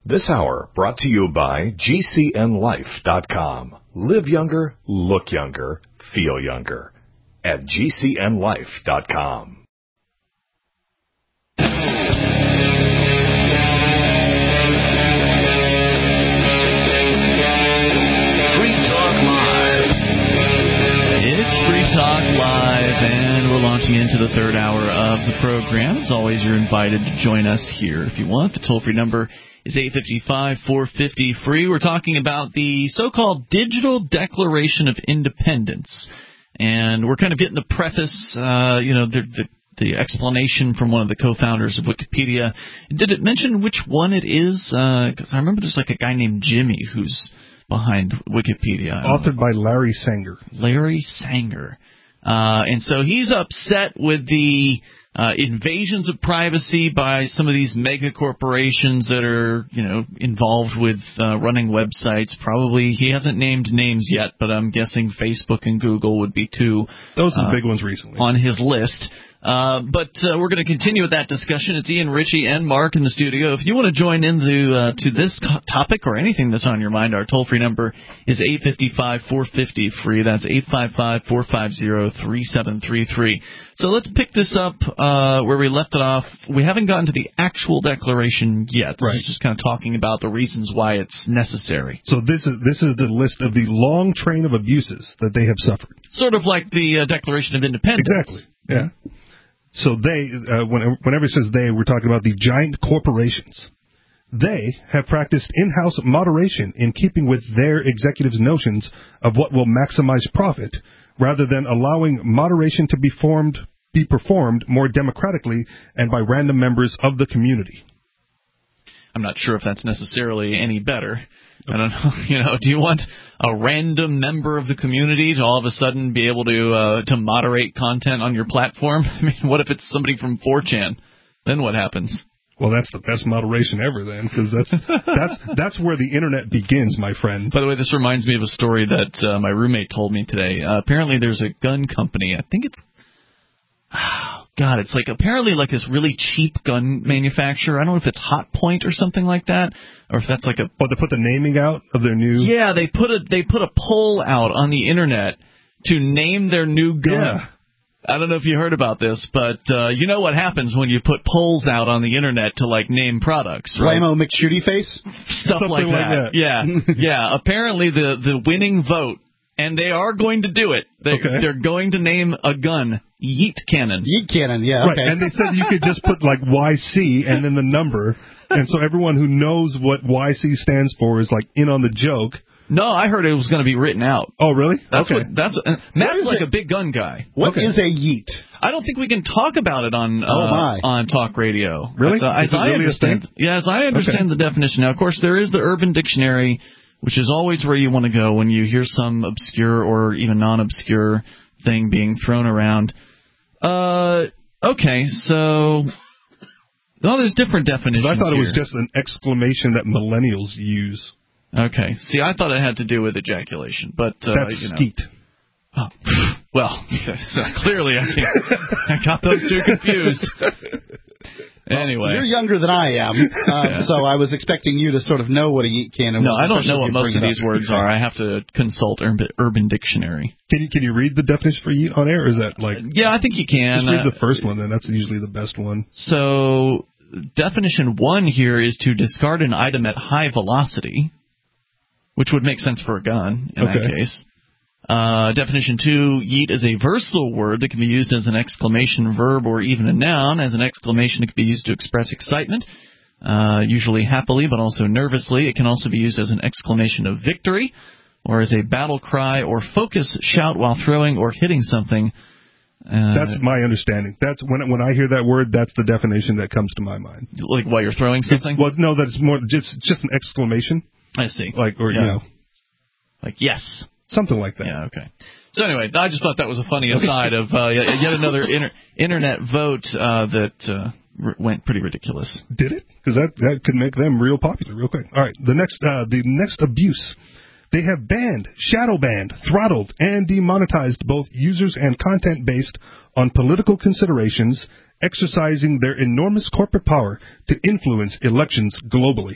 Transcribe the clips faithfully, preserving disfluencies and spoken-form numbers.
This hour brought to you by G C N life dot com. Live younger, look younger, feel younger. At G C N life dot com. Talk Live, and we're launching into the third hour of the program. As always, you're invited to join us here if you want. The toll-free number is eight five five, four five zero, free. We're talking about the so-called Digital Declaration of Independence, and we're kind of getting the preface, uh, you know, the, the, the explanation from one of the co-founders of Wikipedia. Did it mention which one it is? Because uh, I remember there's like a guy named Jimmy who's behind Wikipedia. Authored by Larry Sanger. Larry Sanger. Uh, and so he's upset with the uh, invasions of privacy by some of these mega corporations that are, you know, involved with uh, running websites. Probably, he hasn't named names yet, but I'm guessing Facebook and Google would be two. Those are the uh, big ones recently. On his list. Uh, but uh, we're going to continue with that discussion. It's Ian, Richie, and Mark in the studio. If you want to join into uh, to this co- topic or anything that's on your mind, our toll-free number is eight five five, four five zero, free. That's eight five five, four five zero, three seven three three. So let's pick this up uh, where we left it off. We haven't gotten to the actual declaration yet. This right. is just kind of talking about the reasons why it's necessary. So this is this is the list of the long train of abuses that they have suffered. Sort of like the uh, Declaration of Independence. Exactly. Yeah. Mm-hmm. So they, uh, whenever, whenever it says they, we're talking about the giant corporations. They have practiced in-house moderation in keeping with their executives' notions of what will maximize profit, rather than allowing moderation to be formed, be performed more democratically and by random members of the community. I'm not sure if that's necessarily any better. I don't know. You know, do you want a random member of the community to all of a sudden be able to uh, to moderate content on your platform? I mean, what if it's somebody from four chan? Then what happens? Well, that's the best moderation ever, then, because that's that's that's where the internet begins, my friend. By the way, this reminds me of a story that uh, my roommate told me today. Uh, apparently, there's a gun company. I think it's. Oh, God, it's like apparently like this really cheap gun manufacturer. I don't know if it's Hot Point or something like that, or if that's like a. Oh, they put the naming out of their new. Yeah, they put a they put a poll out on the internet to name their new gun. Yeah. I don't know if you heard about this, but uh, you know what happens when you put polls out on the internet to like name products, right? Blammo McShooty face, stuff like that. like that. Yeah, yeah. Apparently, the the winning vote. And they are going to do it. They, okay. They're going to name a gun Yeet Cannon. Yeet Cannon, yeah, okay. Right, and they said you could just put, like, Y C and then the number, and so everyone who knows what Y C stands for is, like, in on the joke. No, I heard it was going to be written out. Oh, really? That's okay. What, that's uh, Matt's like it? a big gun guy. What okay. is a yeet? I don't think we can talk about it on uh, oh my. on talk radio. Really? As, uh, as is it I really understand, a thing? Yeah, as I understand okay. the definition. Now, of course, there is the Urban Dictionary, which is always where you want to go when you hear some obscure or even non-obscure thing being thrown around. Uh, okay, so... Well, there's different definitions I thought it here. was just an exclamation that millennials use. Okay. See, I thought it had to do with ejaculation, but... Uh, That's you know. skeet. Oh, well, so clearly I, think I got those two confused. Anyway. Well, you're younger than I am, uh, yeah. so I was expecting you to sort of know what a yeet cannon no, was. No, I don't know what most of up. these words are. I have to consult Urban, Urban Dictionary. Can you can you read the definition for yeet on air, or is that like... Yeah, I think you can. Just read uh, the first one, then. That's usually the best one. So, definition one here is to discard an item at high velocity, which would make sense for a gun in okay. that case. Uh, definition two, yeet is a versatile word that can be used as an exclamation verb or even a noun. As an exclamation, it can be used to express excitement, uh, usually happily but also nervously. It can also be used as an exclamation of victory or as a battle cry or focus shout while throwing or hitting something. Uh, that's my understanding. That's when when I hear that word, that's the definition that comes to my mind. Like while you're throwing something? It's, well, no, that's more just just an exclamation. I see. Like or yeah. you know, like yes. Something like that. Yeah, okay. So anyway, I just thought that was a funny aside of uh, yet another inter- internet vote uh, that uh, r- went pretty ridiculous. Did it? Because that, that could make them real popular real quick. All right, the next uh, the next abuse. They have banned, shadow banned, throttled, and demonetized both users and content based on political considerations, exercising their enormous corporate power to influence elections globally.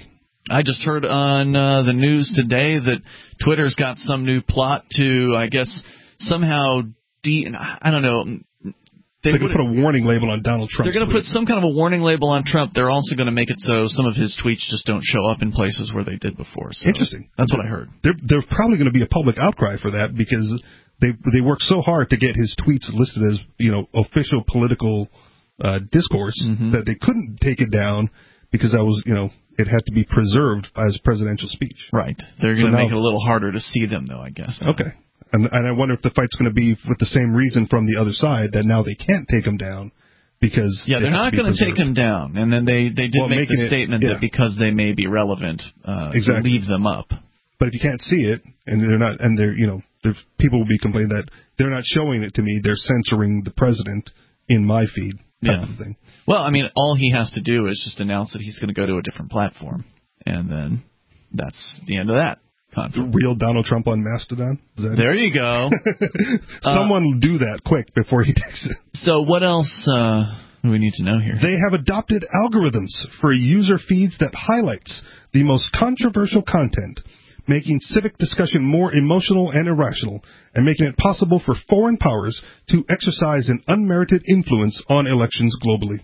I just heard on uh, the news today that Twitter's got some new plot to, I guess, somehow de- I don't know. They They're going to put a warning label on Donald Trump. They're going to put some kind of a warning label on Trump. They're also going to make it so some of his tweets just don't show up in places where they did before. So Interesting. That's what I heard. There, there's probably going to be a public outcry for that because they they worked so hard to get his tweets listed as, you know, official political uh, discourse mm-hmm. that they couldn't take it down because that was, you know, it had to be preserved as presidential speech. Right. They're going to so make now, it a little harder to see them, though, I guess. Okay. And, and I wonder if the fight's going to be with the same reason from the other side, that now they can't take him down because... Yeah, they're not going to take him down. And then they, they did well, make the it, statement yeah. that because they may be relevant, uh, exactly. leave them up. But if you can't see it, and they're not, and they're, you know, there's, people will be complaining that they're not showing it to me, they're censoring the president in my feed, type yeah. of thing. Well, I mean, all he has to do is just announce that he's going to go to a different platform. And then that's the end of that conflict. Real Donald Trump on Mastodon? Is that there it? you go. Someone uh, do that quick before he takes it. So what else uh, do we need to know here? They have adopted algorithms for user feeds that highlights the most controversial content, making civic discussion more emotional and irrational, and making it possible for foreign powers to exercise an unmerited influence on elections globally.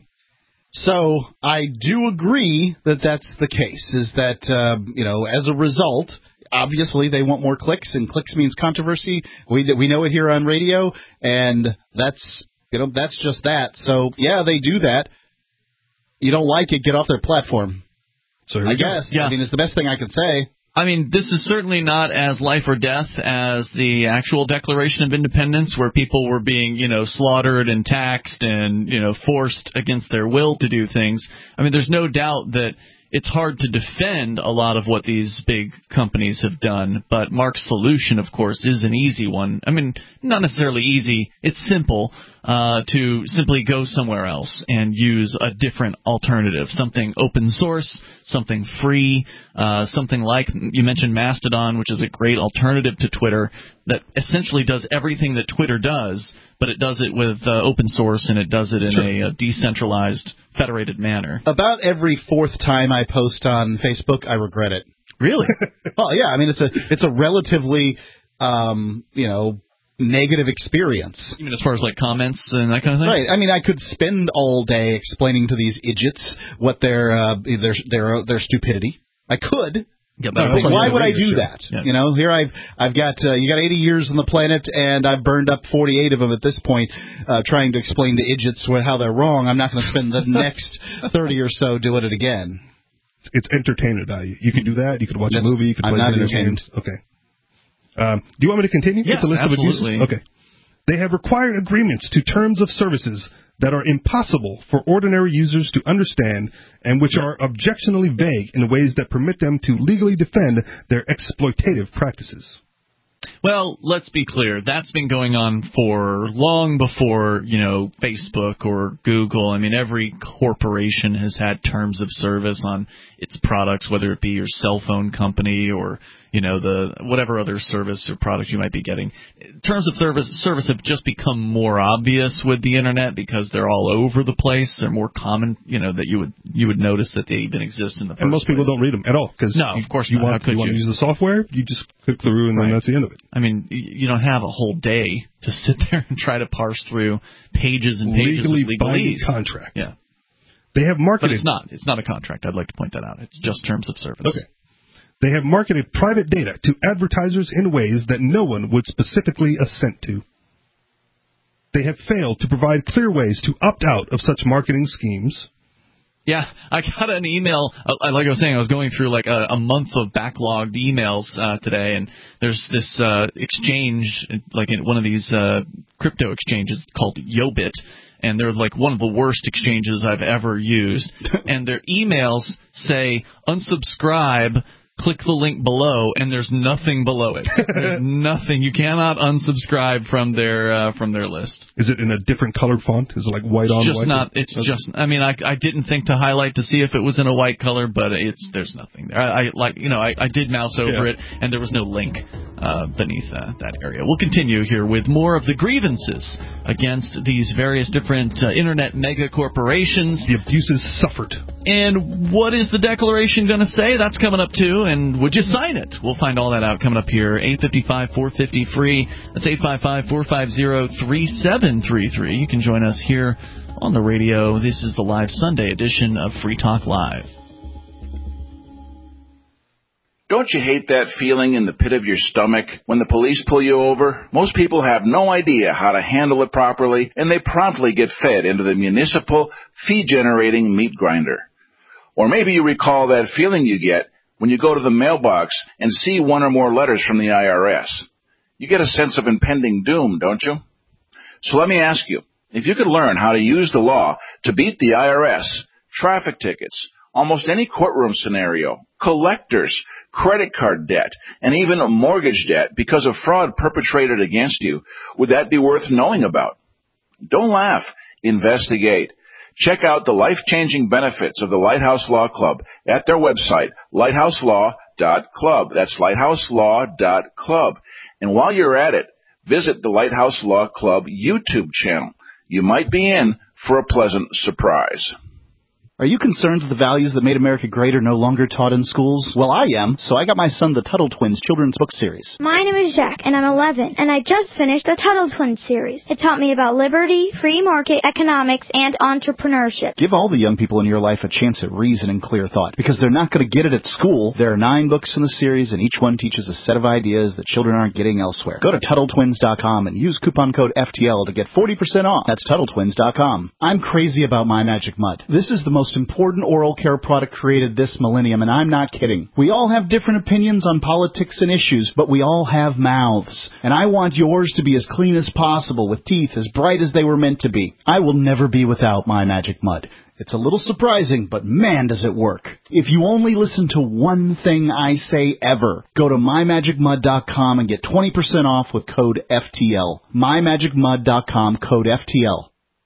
So I do agree that that's the case, is that, uh, you know, as a result, obviously they want more clicks, and clicks means controversy. We we know it here on radio, and that's, you know, that's just that. So, yeah, they do that. You don't like it, get off their platform. So I guess. Yeah. I mean, it's the best thing I can say. I mean, this is certainly not as life or death as the actual Declaration of Independence, where people were being, you know, slaughtered and taxed and, you know, forced against their will to do things. I mean, there's no doubt that it's hard to defend a lot of what these big companies have done, but Mark's solution, of course, is an easy one. I mean, not necessarily easy. It's simple uh, to simply go somewhere else and use a different alternative, something open source, something free, uh, something like, you mentioned Mastodon, which is a great alternative to Twitter that essentially does everything that Twitter does, but it does it with uh, open source, and it does it in sure. a, a decentralized, federated manner. About every fourth time I post on Facebook, I regret it. Really? Oh, yeah. I mean, it's a it's a relatively, um, you know, negative experience. You mean as far as, like, comments and that kind of thing? Right. I mean, I could spend all day explaining to these idiots what their uh, their their their stupidity. I could. Yeah, but why would I do that? Yeah. You know, here I've I've got uh, you got eighty years on the planet, and I've burned up forty-eight of them at this point, uh, trying to explain to idiots how they're wrong. I'm not going to spend the next thirty or so doing it again. It's entertainment value. You could do that. You could watch That's, a movie. You could play I'm not video entertained. games. Okay. Um, do you want me to continue yes, with the list absolutely. of abuses? Okay. They have required agreements to terms of services that are impossible for ordinary users to understand and which are objectionably vague in ways that permit them to legally defend their exploitative practices. Well, let's be clear. That's been going on for long before, you know, Facebook or Google. I mean, every corporation has had terms of service on its products, whether it be your cell phone company or, you know, the whatever other service or product you might be getting. Terms of service service have just become more obvious with the internet because they're all over the place. They're more common, you know, that you would you would notice that they even exist in the first place. And most people don't read them at all because no, of course you, not. want, How could you, you want to use the software, you just click through and right. then that's the end of it. I mean, you don't have a whole day to sit there and try to parse through pages and pages Legally of legalese. binding contract. Yeah. They have marketed. But it's not. It's not a contract. I'd like to point that out. It's just terms of service. Okay. They have marketed private data to advertisers in ways that no one would specifically assent to. They have failed to provide clear ways to opt out of such marketing schemes. Yeah, I got an email, uh, like I was saying, I was going through like a, a month of backlogged emails uh, today, and there's this uh, exchange, like in one of these uh, crypto exchanges called Yobit, and they're like one of the worst exchanges I've ever used, and their emails say, unsubscribe, click the link below, and there's nothing below it. There's nothing. You cannot unsubscribe from their uh, from their list. Is it in a different colored font? Is it like white on just white? Not. It's okay. just. I mean, I I didn't think to highlight to see if it was in a white color, but it's there's nothing there. I, I like you know I, I did mouse over yeah. it, and there was no link. uh, beneath uh, that area. We'll continue here with more of the grievances against these various different uh, Internet mega corporations. The abuses suffered. And what is the Declaration going to say? That's coming up, too. And would you sign it? We'll find all that out coming up here. eight five five, four five zero, free. That's eight five five, four five zero, three seven three three. You can join us here on the radio. This is the live Sunday edition of Free Talk Live. Don't you hate that feeling in the pit of your stomach when the police pull you over? Most people have no idea how to handle it properly, and they promptly get fed into the municipal fee-generating meat grinder. Or maybe you recall that feeling you get when you go to the mailbox and see one or more letters from the I R S. You get a sense of impending doom, don't you? So let me ask you, if you could learn how to use the law to beat the I R S, traffic tickets, almost any courtroom scenario, collectors, credit card debt, and even a mortgage debt because of fraud perpetrated against you, would that be worth knowing about? Don't laugh. Investigate. Check out the life-changing benefits of the Lighthouse Law Club at their website, lighthouse law dot club. That's lighthouse law dot club. And while you're at it, visit the Lighthouse Law Club YouTube channel. You might be in for a pleasant surprise. Are you concerned that the values that made America great are no longer taught in schools? Well, I am, so I got my son the Tuttle Twins children's book series. My name is Jack, and I'm eleven, and I just finished the Tuttle Twins series. It taught me about liberty, free market economics, and entrepreneurship. Give all the young people in your life a chance at reason and clear thought, because they're not going to get it at school. There are nine books in the series, and each one teaches a set of ideas that children aren't getting elsewhere. Go to Tuttle Twins dot com and use coupon code F T L to get forty percent off. That's Tuttle Twins dot com. I'm crazy about My Magic Mud. This is the most important oral care product created this millennium, and I'm not kidding. We all have different opinions on politics and issues, but we all have mouths. And I want yours to be as clean as possible, with teeth as bright as they were meant to be. I will never be without My Magic Mud. It's a little surprising, but man, does it work. If you only listen to one thing I say ever, go to my magic mud dot com and get twenty percent off with code F T L. my magic mud dot com, code F T L.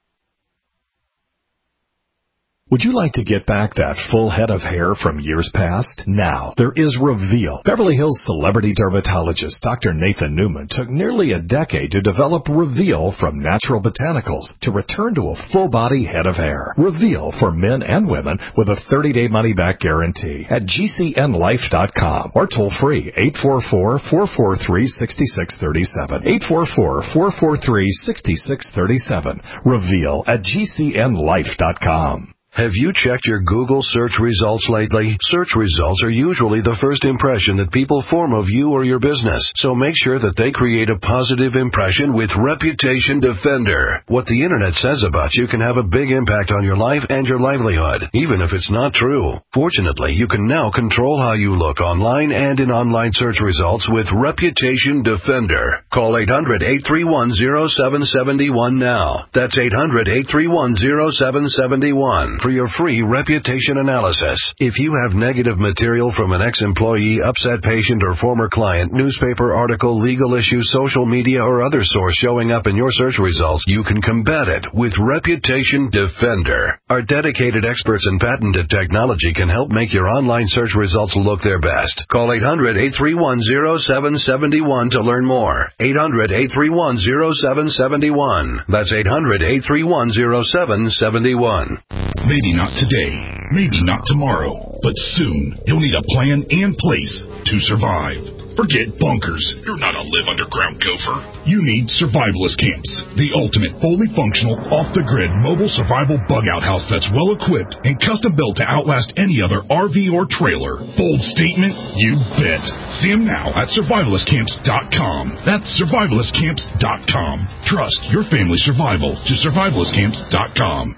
Would you like to get back that full head of hair from years past? Now, there is Reveal. Beverly Hills celebrity dermatologist Doctor Nathan Newman took nearly a decade to develop Reveal from natural botanicals to return to a full-body head of hair. Reveal for men and women with a thirty-day money-back guarantee at G C N life dot com or toll-free eight four four, four four three, six six three seven. eight four four, four four three, six six three seven. Reveal at G C N life dot com. Have you checked your Google search results lately? Search results are usually the first impression that people form of you or your business, so make sure that they create a positive impression with Reputation Defender. What the Internet says about you can have a big impact on your life and your livelihood, even if it's not true. Fortunately, you can now control how you look online and in online search results with Reputation Defender. Call eight hundred, eight three one, zero seven seven one now. That's eight hundred, eight three one, zero seven seven one. For your free reputation analysis. If you have negative material from an ex-employee, upset patient, or former client, newspaper article, legal issue, social media, or other source showing up in your search results, you can combat it with Reputation Defender. Our dedicated experts in patented technology can help make your online search results look their best. Call eight hundred, eight three one, zero seven seven one to learn more. eight hundred, eight three one, zero seven seven one. That's eight hundred, eight three one, zero seven seven one. Maybe not today, maybe not tomorrow, but soon you'll need a plan and place to survive. Forget bunkers. You're not a live underground gopher. You need Survivalist Camps, the ultimate fully functional, off-the-grid mobile survival bug-out house that's well-equipped and custom-built to outlast any other R V or trailer. Bold statement? You bet. See them now at survivalist camps dot com. That's survivalist camps dot com. Trust your family's survival to survivalist camps dot com.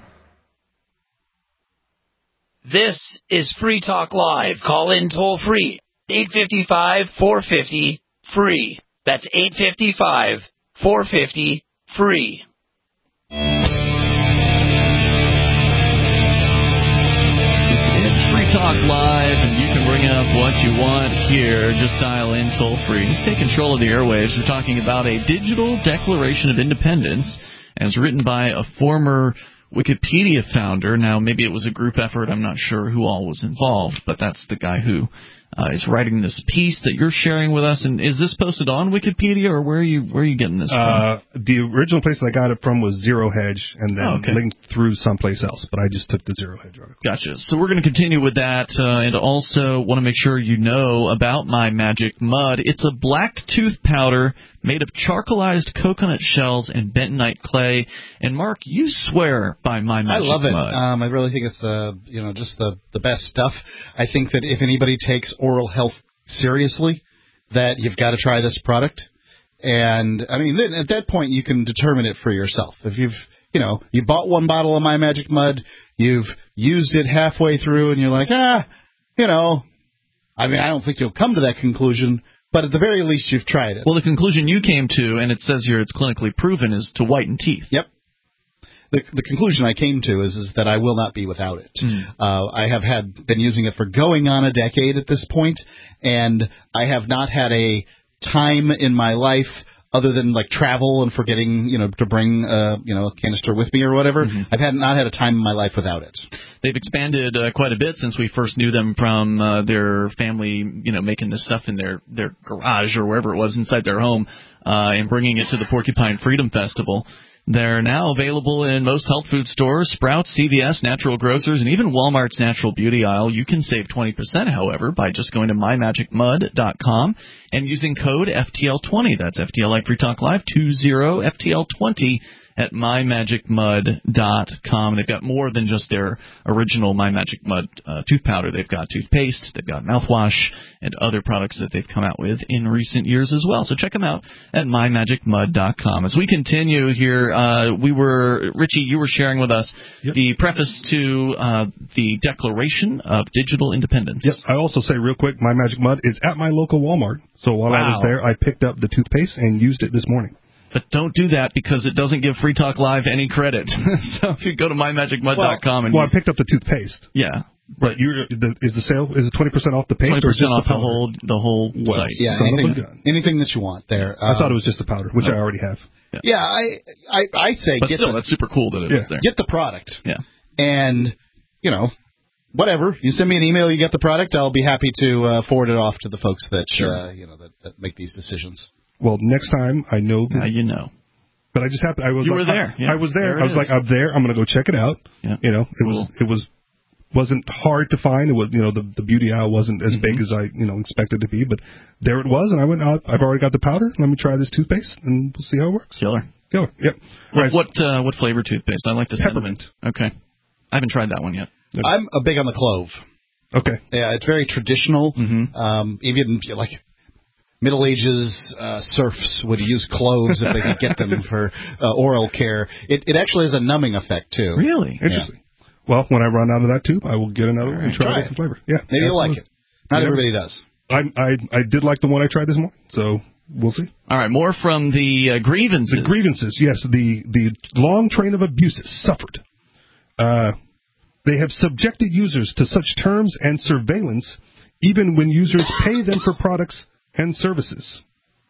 This is Free Talk Live. Call in toll free. eight five five, four five zero, free. That's eight five five, four five zero, free. It's Free Talk Live, and you can bring up what you want here. Just dial in toll free. Take control of the airwaves. We're talking about a digital Declaration of Independence as written by a former Wikipedia founder. Now, maybe it was a group effort. I'm not sure who all was involved, but that's the guy who uh, is writing this piece that you're sharing with us. And is this posted on Wikipedia, or where are you where are you getting this uh, from? The original place that I got it from was Zero Hedge, and then oh, okay. linked through someplace else. But I just took the Zero Hedge article. Gotcha. So we're going to continue with that, uh, and also want to make sure you know about My Magic Mud. It's a black tooth powder made of charcoalized coconut shells and bentonite clay. And Mark, you swear by My Magic Mud. I love it. Mud. Um, I really think it's uh, you know just the the best stuff. I think that if anybody takes oral health seriously, that you've got to try this product. And I mean, then at that point you can determine it for yourself. If you've you know you bought one bottle of My Magic Mud, you've used it halfway through, and you're like, ah, you know, I mean, I don't think you'll come to that conclusion. But at the very least, you've tried it. Well, the conclusion you came to, and it says here it's clinically proven, is to whiten teeth. Yep. The, the conclusion I came to is, is that I will not be without it. Mm. Uh, I have had been using it for going on a decade at this point, and I have not had a time in my life other than like travel and forgetting, you know, to bring, uh, you know, a canister with me or whatever. Mm-hmm. I've had not had a time in my life without it. They've expanded uh, quite a bit since we first knew them from uh, their family, you know, making this stuff in their, their garage or wherever it was inside their home, uh, and bringing it to the Porcupine Freedom Festival. They're now available in most health food stores, Sprouts, C V S, Natural Grocers, and even Walmart's Natural Beauty aisle. You can save twenty percent, however, by just going to my magic mud dot com and using code F T L twenty. That's F T L like Free Talk Live, two zero F T L twenty at my magic mud dot com. They've got more than just their original My Magic Mud uh, tooth powder. They've got toothpaste, they've got mouthwash, and other products that they've come out with in recent years as well. So check them out at my magic mud dot com. As we continue here, uh, we were, Richie, you were sharing with us yep. the preface to uh, the Declaration of Digital Independence. Yep. I also say real quick, My Magic Mud is at my local Walmart. So while wow. I was there, I picked up the toothpaste and used it this morning. But don't do that because it doesn't give Free Talk Live any credit. So if you go to my magic mud dot com well, and well, use, I picked up the toothpaste. Yeah. But you the, is the sale is it twenty percent off the paste twenty percent or off just the, the whole the whole well, site? Yeah, anything, anything that you want there. Um, I thought it was just the powder, which oh. I already have. Yeah, yeah I, I I say but get still, the, that's super cool that it yeah. is there. Get the product. Yeah. And you know, whatever. You send me an email, you get the product. I'll be happy to uh, forward it off to the folks that sure. uh, you know that, that make these decisions. Well, next time I know. Now you know. But I just happened. I was. You like, were there. I, yeah. I was there. there I was is. like, I'm there. I'm going to go check it out. Yeah. You know, it cool. was. It was. Wasn't hard to find. It was. You know, the the beauty aisle wasn't as mm-hmm. big as I you know expected to be. But there it was, and I went. out. I've already got the powder. Let me try this toothpaste, and we'll see how it works. Killer. Killer. Yep. What right. what, uh, what flavor toothpaste? I like the peppermint. Cinnamon. Okay. I haven't tried that one yet. Okay. I'm a big on the clove. Okay. Yeah, it's very traditional. Mm-hmm. Um, even like. Middle Ages uh, serfs would use cloves if they could get them for uh, oral care. It, it actually has a numbing effect, too. Really? Interesting. Yeah. Well, when I run out of that tube, I will get another right. and try, try a different flavor. Yeah, Maybe you'll like it. Not yeah. everybody does. I, I I did like the one I tried this morning, so we'll see. All right, more from the uh, grievances. The grievances, yes. The, the long train of abuses suffered. Uh, they have subjected users to such terms and surveillance even when users pay them for products and services.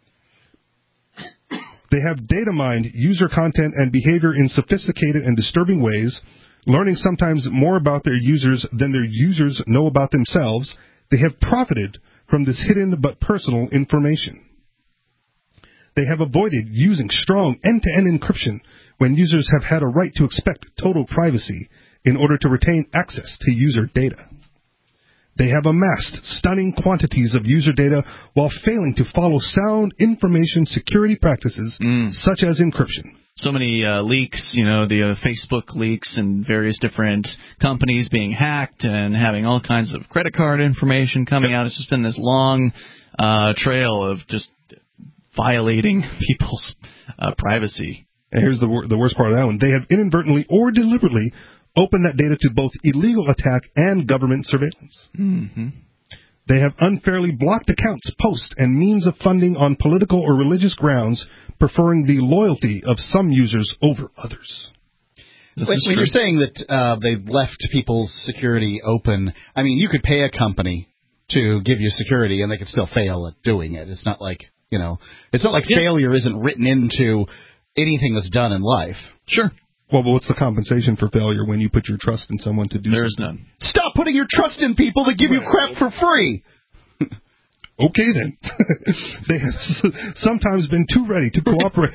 They have data mined user content and behavior in sophisticated and disturbing ways, learning sometimes more about their users than their users know about themselves. They have profited from this hidden but personal information. They have avoided using strong end-to-end encryption when users have had a right to expect total privacy in order to retain access to user data. They have amassed stunning quantities of user data while failing to follow sound information security practices mm. such as encryption. So many uh, leaks, you know, the uh, Facebook leaks and various different companies being hacked and having all kinds of credit card information coming out. It's just been this long uh, trail of just violating people's uh, privacy. And here's the wor- the worst part of that one. They have inadvertently or deliberately open that data to both illegal attack and government surveillance. Mm-hmm. They have unfairly blocked accounts, posts, and means of funding on political or religious grounds, preferring the loyalty of some users over others. When, when you're saying that uh, they've left people's security open, I mean, you could pay a company to give you security, and they could still fail at doing it. It's not like, you know, it's not like yeah. failure isn't written into anything that's done in life. Sure. Well, but what's the compensation for failure when you put your trust in someone to do There's something? none. Stop putting your trust in people that give you crap for free. Okay, then. They have sometimes been too ready to cooperate.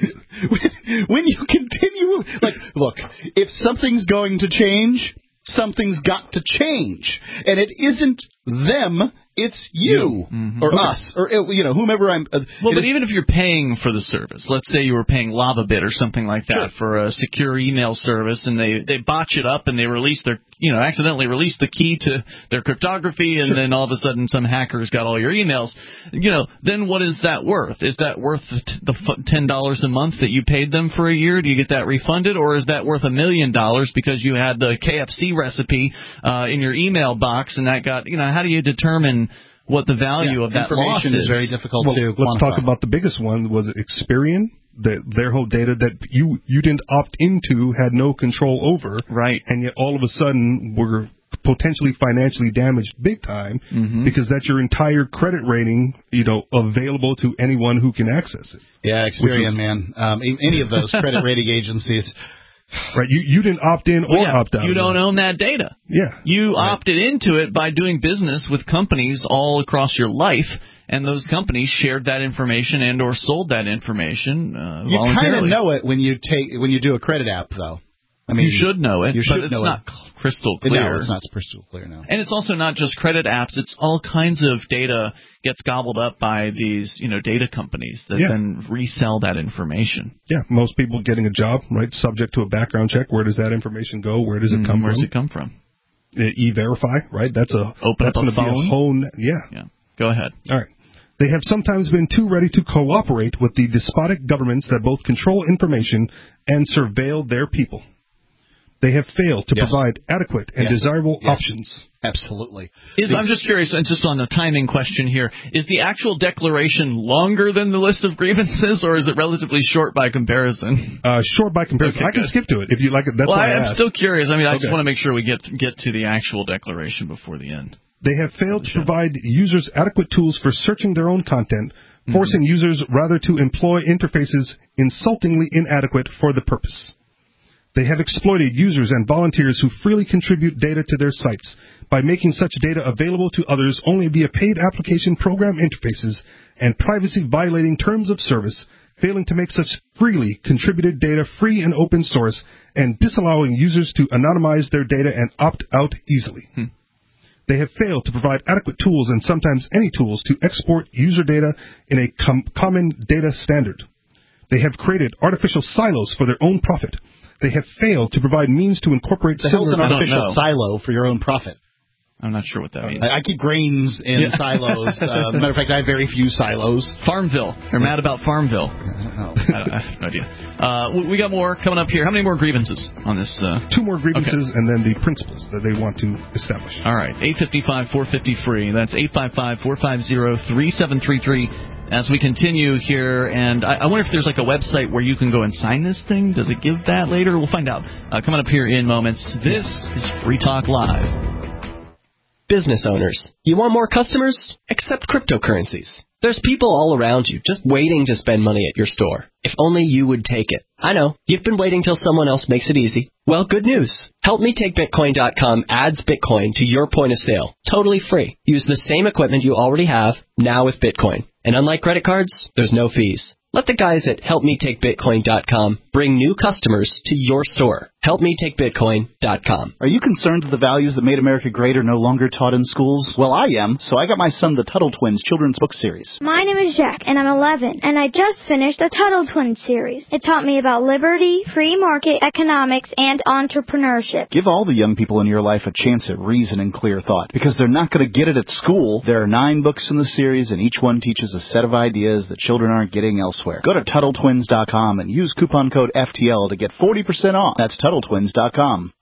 When you continue, like, look, if something's going to change, something's got to change. And it isn't them, it's you, mm-hmm. or okay. us, or, you know, whomever I'm... Uh, well, but is, even if you're paying for the service, let's say you were paying LavaBit or something like that sure. for a secure email service, and they, they botch it up and they release their, you know, accidentally release the key to their cryptography, and sure. then all of a sudden some hacker's got all your emails, you know, then what is that worth? Is that worth the ten dollars a month that you paid them for a year? Do you get that refunded? Or is that worth a million dollars because you had the K F C recipe uh, in your email box, and that got, you know, how do you determine what the value yeah, of that loss is? is very difficult well, to let's quantify. talk about the biggest one. Was it Experian? That their whole data that you you didn't opt into, had no control over, right? And yet all of a sudden were potentially financially damaged big time mm-hmm. because that's your entire credit rating, you know, available to anyone who can access it. Yeah, Experian, is, man. Um, any of those credit rating agencies. Right, you you didn't opt in or well, yeah, opt out. You don't own that data. Yeah, you right. opted into it by doing business with companies all across your life, and those companies shared that information and or sold that information uh, you voluntarily. You kind of know it when you take when you do a credit app, though. I mean, you should know it, you but should it's know not it. crystal clear. No, it's not crystal clear, no. And it's also not just credit apps. It's all kinds of data gets gobbled up by these, you know, data companies that yeah. then resell that information. Yeah, most people getting a job, right, subject to a background check. Where does that information go? Where does it mm, come where from? Where does it come from? E-Verify, right? That's a Open that's up a going to be a whole, yeah. Yeah, go ahead. All right. They have sometimes been too ready to cooperate with the despotic governments that both control information and surveil their people. They have failed to yes. provide adequate and yes. desirable yes. options. Absolutely. Is, I'm just curious, and just on the timing question here, is the actual declaration longer than the list of grievances, or is it relatively short by comparison? Uh, short by comparison. Okay, I can good. skip to it if you like it. That's well, why I I'm asked. still curious. I mean, I okay. just want to make sure we get get to the actual declaration before the end. They have failed to provide users adequate tools for searching their own content, forcing mm-hmm. users rather to employ interfaces insultingly inadequate for the purpose. They have exploited users and volunteers who freely contribute data to their sites by making such data available to others only via paid application program interfaces and privacy-violating terms of service, failing to make such freely contributed data free and open source, and disallowing users to anonymize their data and opt out easily. Hmm. They have failed to provide adequate tools and sometimes any tools to export user data in a com- common data standard. They have created artificial silos for their own profit. They have failed to provide means to incorporate the similar... The hell's an artificial silo for your own profit? I'm not sure what that means. I, I keep grains in yeah. silos. Uh, matter of fact, I have very few silos. Farmville. They're mad about Farmville. I don't know. I, don't, I have no idea. Uh, we got more coming up here. How many more grievances on this? Uh... Two more grievances, okay. and then the principles that they want to establish. All right. eight five five, four five zero, free. That's eight five five, four five zero, three seven three three. As we continue here, and I, I wonder if there's like a website where you can go and sign this thing. Does it give that later? We'll find out. Uh, coming up here in moments. This is Free Talk Live. Business owners, you want more customers? Accept cryptocurrencies. There's people all around you just waiting to spend money at your store. If only you would take it. I know, you've been waiting till someone else makes it easy. Well, good news. help me take bitcoin dot com adds Bitcoin to your point of sale. Totally free. Use the same equipment you already have, now with Bitcoin. And unlike credit cards, there's no fees. Let the guys at help me take bitcoin dot com bring new customers to your store. help me take bitcoin dot com. Are you concerned that the values that made America great are no longer taught in schools? Well, I am, so I got my son the Tuttle Twins children's book series. My name is Jack, and I'm eleven, and I just finished the Tuttle Twins series. It taught me about liberty, free market economics, and entrepreneurship. Give all the young people in your life a chance at reason and clear thought, because they're not going to get it at school. There are nine books in the series, and each one teaches a set of ideas that children aren't getting elsewhere. Go to Tuttle Twins dot com and use coupon code F T L to get forty percent off. That's Tuttle Twins dot com.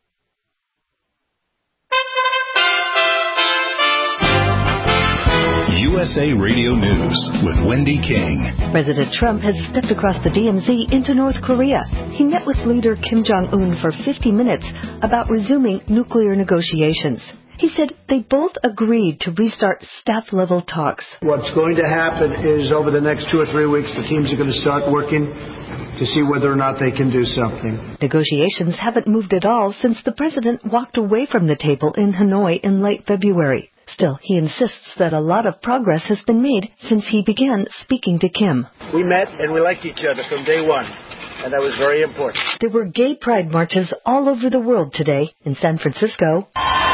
U S A Radio News with Wendy King. President Trump has stepped across the D M Z into North Korea. He met with leader Kim Jong-un for fifty minutes about resuming nuclear negotiations. He said they both agreed to restart staff-level talks. What's going to happen is over the next two or three weeks, the teams are going to start working to see whether or not they can do something. Negotiations haven't moved at all since the president walked away from the table in Hanoi in late February. Still, he insists that a lot of progress has been made since he began speaking to Kim. We met and we liked each other from day one, and that was very important. There were gay pride marches all over the world today. In San Francisco,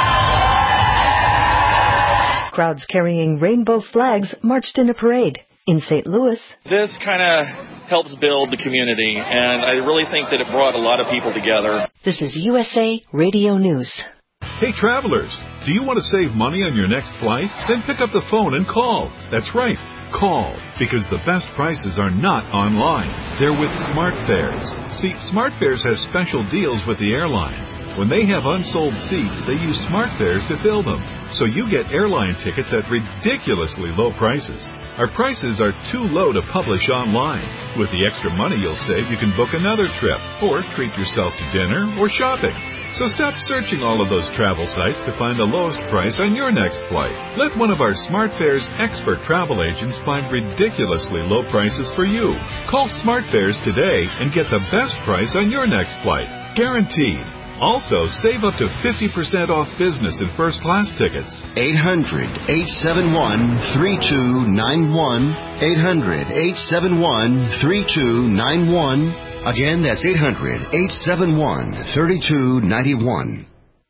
crowds carrying rainbow flags marched in a parade. In Saint Louis, this kind of helps build the community, and I really think that it brought a lot of people together. This is U S A Radio News. Hey, travelers, do you want to save money on your next flight? Then pick up the phone and call. That's right, call, because the best prices are not online. They're with SmartFares. See, SmartFares has special deals with the airlines. When they have unsold seats, they use SmartFares to fill them. So you get airline tickets at ridiculously low prices. Our prices are too low to publish online. With the extra money you'll save, you can book another trip, or treat yourself to dinner or shopping. So stop searching all of those travel sites to find the lowest price on your next flight. Let one of our SmartFares expert travel agents find ridiculously low prices for you. Call SmartFares today and get the best price on your next flight. Guaranteed. Also, save up to fifty percent off business and first class tickets. eight hundred, eight seven one, three two nine one. eight hundred, eight seven one, three two nine one. Again, that's eight hundred, eight seven one, three two nine one.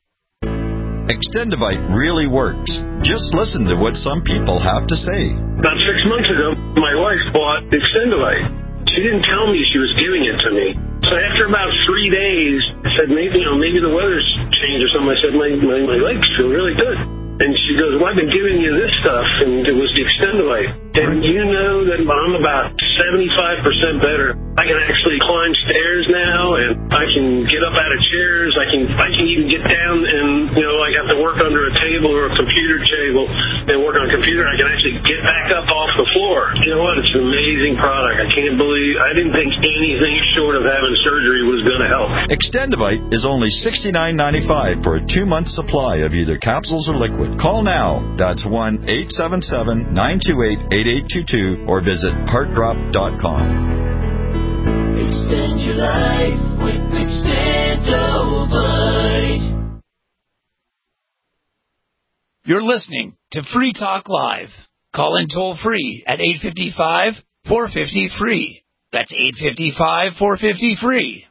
Extendivite really works. Just listen to what some people have to say. About six months ago, my wife bought Extendivite. She didn't tell me she was giving it to me. So after about three days, I said, maybe, you know, maybe the weather's changed or something. I said, my, my, my legs feel really good. And she goes, well, I've been giving you this stuff, and it was the Extendivite. And you know that I'm about seventy-five percent better. I can actually climb stairs now, and I can get up out of chairs. I can I can even get down and, you know, I have to work under a table or a computer table and work on a computer. I can actually get back up off the floor. You know what? It's an amazing product. I can't believe, I didn't think anything short of having surgery was going to help. Extendivite is only sixty-nine ninety-five for a two-month supply of either capsules or liquid. Call now. That's one eight seven seven, nine two eight, eight eight two two or visit heart drop dot com. Extend your life with Extendivite. You're listening to Free Talk Live. Call in toll free at eight five five, four five zero, free. That's eight five five, four five zero, free.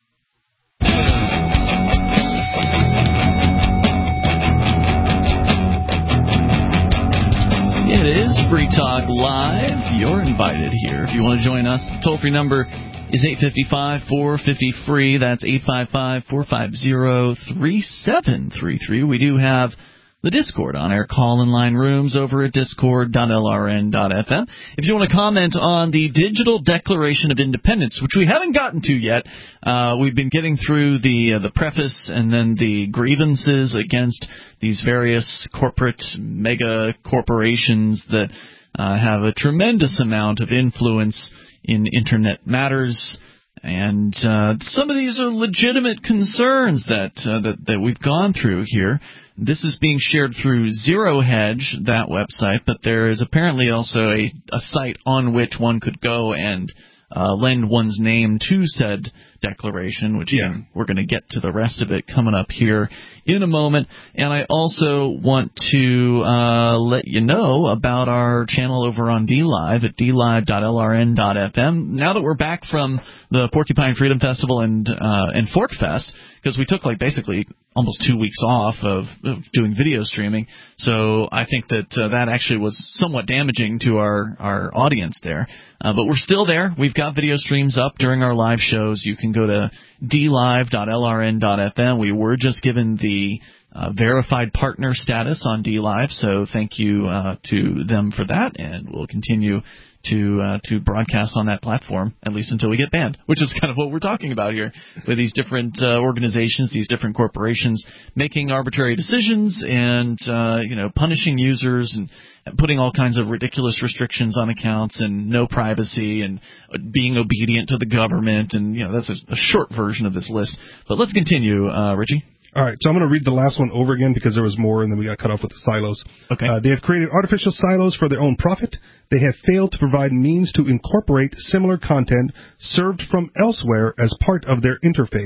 It is Free Talk Live. You're invited here. If you want to join us, the toll-free number is eight five five, four five zero, free. That's eight five five, four five zero, three seven three three. We do have the Discord on our call-in line rooms over at discord dot l r n dot f m. If you want to comment on the Digital Declaration of Independence, which we haven't gotten to yet, uh, we've been getting through the uh, the preface and then the grievances against these various corporate mega corporations that uh, have a tremendous amount of influence in Internet matters. And uh, some of these are legitimate concerns that, uh, that that we've gone through here. This is being shared through Zero Hedge, that website, but there is apparently also a, a site on which one could go and uh, lend one's name to said declaration, which yeah. we're going to get to the rest of it coming up here in a moment. And I also want to uh, let you know about our channel over on DLive at d live dot l r n dot f m. Now that we're back from the Porcupine Freedom Festival and uh, and Fork Fest, because we took like basically almost two weeks off of, of doing video streaming, so I think that uh, that actually was somewhat damaging to our, our audience there. Uh, but we're still there. We've got video streams up during our live shows. You can go to d live dot l r n dot f m. We were just given the uh, verified partner status on DLive, so thank you uh, to them for that, and we'll continue to uh, to broadcast on that platform, at least until we get banned, which is kind of what we're talking about here with these different uh, organizations, these different corporations making arbitrary decisions and uh, you know punishing users and putting all kinds of ridiculous restrictions on accounts and no privacy and being obedient to the government, and you know that's a, a short version of this list. But let's continue, uh, Richie. All right, so I'm going to read the last one over again because there was more, and then we got cut off with the silos. Okay. Uh, they have created artificial silos for their own profit. They have failed to provide means to incorporate similar content served from elsewhere as part of their interface.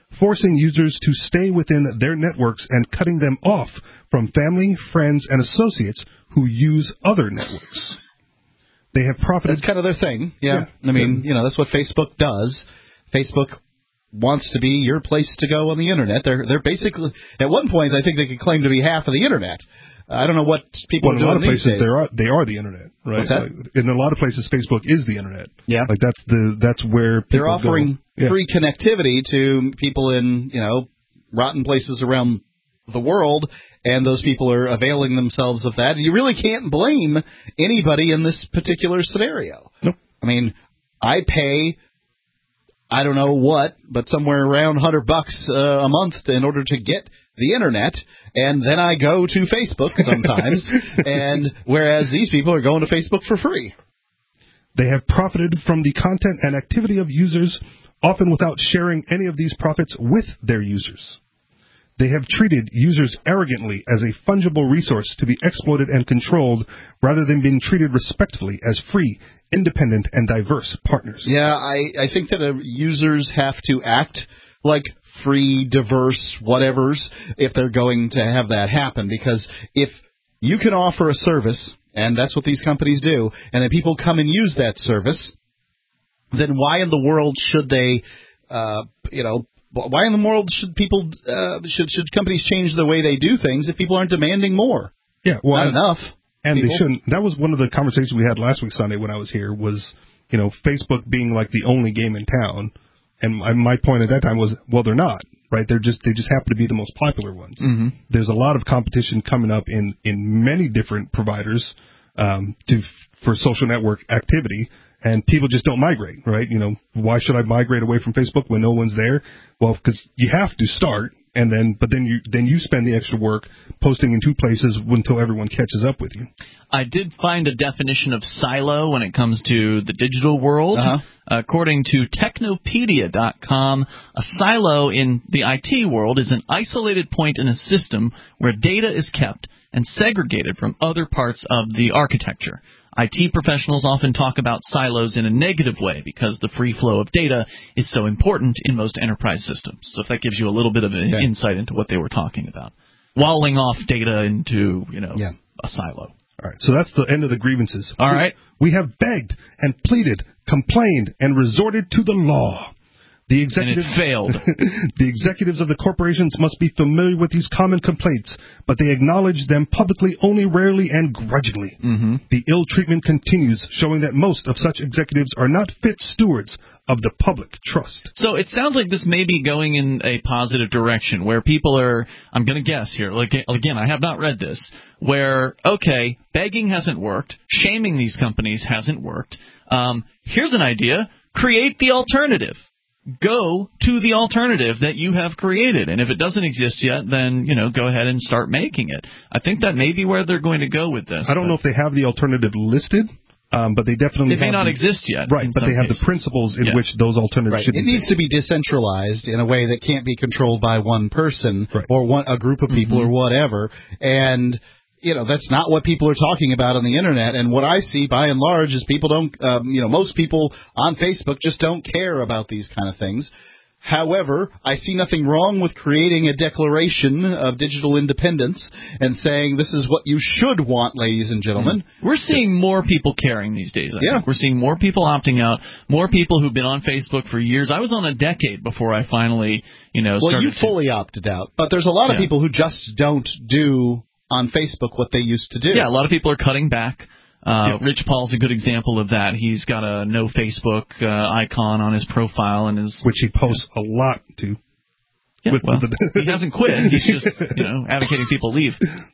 forcing users to stay within their networks and cutting them off from family, friends, and associates who use other networks. They have profited. That's kind of their thing. Yeah. yeah. I mean, you know, that's what Facebook does. Facebook wants to be your place to go on the Internet. They're they're basically, at one point, I think they could claim to be half of the Internet. I don't know what people well, are doing in a lot of these places days. They are they are the Internet, right? What's that? Like, in a lot of places, Facebook is the Internet. Yeah, like that's the that's where people they're offering go. free yeah. connectivity to people in you know rotten places around the world, and those people are availing themselves of that. You really can't blame anybody in this particular scenario. Nope. I mean, I pay. I don't know what, but somewhere around one hundred bucks uh, a month to, in order to get the Internet, and then I go to Facebook sometimes, and whereas these people are going to Facebook for free. They have profited from the content and activity of users, often without sharing any of these profits with their users. They have treated users arrogantly as a fungible resource to be exploited and controlled, rather than being treated respectfully as free, independent, and diverse partners. Yeah, I, I think that uh, users have to act like free, diverse, whatevers, if they're going to have that happen. Because if you can offer a service, and that's what these companies do, and then people come and use that service, then why in the world should they, uh, you know, why in the world should people, uh, should should companies change the way they do things if people aren't demanding more? Yeah, well, not and, enough. And people. they shouldn't. That was one of the conversations we had last week Sunday when I was here. Was you know Facebook being like the only game in town, and my, my point at that time was, well, they're not. Right? They're just they just happen to be the most popular ones. Mm-hmm. There's a lot of competition coming up in in many different providers um, to for social network activity. And people just don't migrate, right? You know, why should I migrate away from Facebook when no one's there? Well, because you have to start, and then, but then you then you spend the extra work posting in two places until everyone catches up with you. I did find a definition of silo when it comes to the digital world. Uh-huh. According to Technopedia dot com, a silo in the I T world is an isolated point in a system where data is kept and segregated from other parts of the architecture. I T professionals often talk about silos in a negative way because the free flow of data is so important in most enterprise systems. So if that gives you a little bit of an okay. insight into what they were talking about. Walling off data into, you know, yeah. a silo. All right, so that's the end of the grievances. All right. We have begged and pleaded, complained, and resorted to the law. The executives, and it failed. The executives of the corporations must be familiar with these common complaints, but they acknowledge them publicly only rarely and grudgingly. Mm-hmm. The ill treatment continues, showing that most of such executives are not fit stewards of the public trust. So it sounds like this may be going in a positive direction, where people are, I'm going to guess here, like again, I have not read this, where, okay, begging hasn't worked, shaming these companies hasn't worked. Um, here's an idea, create the alternative. Go to the alternative that you have created. And if it doesn't exist yet, then, you know, go ahead and start making it. I think that may be where they're going to go with this. I don't know if they have the alternative listed, um, but they definitely It may have not the, exist yet. Right, but they have cases. the principles in yeah. which those alternatives right. should it be. It needs to be decentralized in a way that can't be controlled by one person right. or one a group of people mm-hmm. or whatever. And you know, that's not what people are talking about on the Internet. And what I see, by and large, is people don't, um, you know, most people on Facebook just don't care about these kind of things. However, I see nothing wrong with creating a declaration of digital independence and saying this is what you should want, ladies and gentlemen. Mm-hmm. We're seeing more people caring these days. I yeah. think. We're seeing more people opting out, more people who've been on Facebook for years. I was on a decade before I finally, you know, well, started you fully to... opted out. But there's a lot of yeah. people who just don't do on Facebook what they used to do. Yeah, a lot of people are cutting back. Uh, yeah. Rich Paul's a good example of that. He's got a no Facebook uh, icon on his profile and his which he posts yeah. a lot to. Yeah, well, he hasn't quit. He's just you know advocating people leave.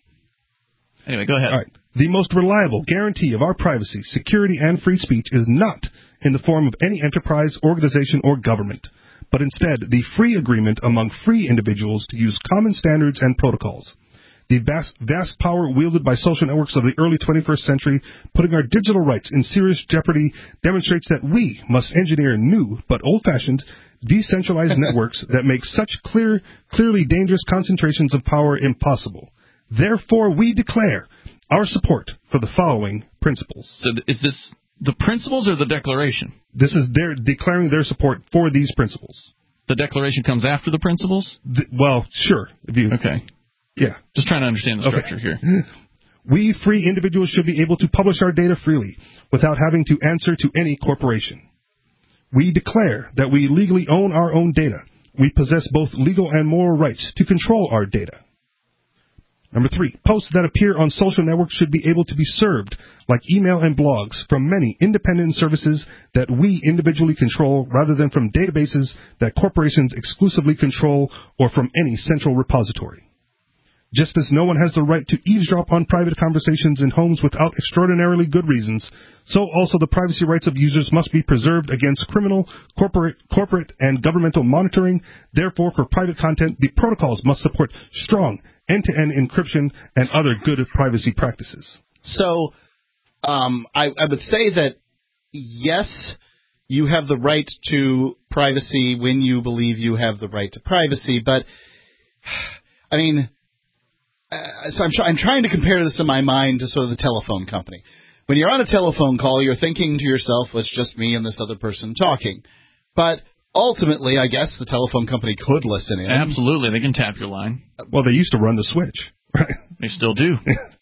Anyway, go ahead. All right. The most reliable guarantee of our privacy, security, and free speech is not in the form of any enterprise, organization, or government, but instead the free agreement among free individuals to use common standards and protocols. The vast, vast power wielded by social networks of the early twenty-first century, putting our digital rights in serious jeopardy, demonstrates that we must engineer new but old-fashioned, decentralized networks that make such clear, clearly dangerous concentrations of power impossible. Therefore, we declare our support for the following principles. So is this the principles or the declaration? This is their declaring their support for these principles. The declaration comes after the principles? The, well, sure. If you, okay. Yeah. Just trying to understand the structure okay. here. We free individuals should be able to publish our data freely without having to answer to any corporation. We declare that we legally own our own data. We possess both legal and moral rights to control our data. Number three, posts that appear on social networks should be able to be served, like email and blogs, from many independent services that we individually control rather than from databases that corporations exclusively control or from any central repository. Just as no one has the right to eavesdrop on private conversations in homes without extraordinarily good reasons, so also the privacy rights of users must be preserved against criminal, corporate, corporate, and governmental monitoring. Therefore, for private content, the protocols must support strong end-to-end encryption and other good privacy practices. So, um, I, I would say that, yes, you have the right to privacy when you believe you have the right to privacy, but, I mean... Uh, so I'm, try- I'm trying to compare this in my mind to sort of the telephone company. When you're on a telephone call, you're thinking to yourself, well, it's just me and this other person talking. But ultimately, I guess the telephone company could listen in. Absolutely. They can tap your line. Well, they used to run the switch. Right? They still do.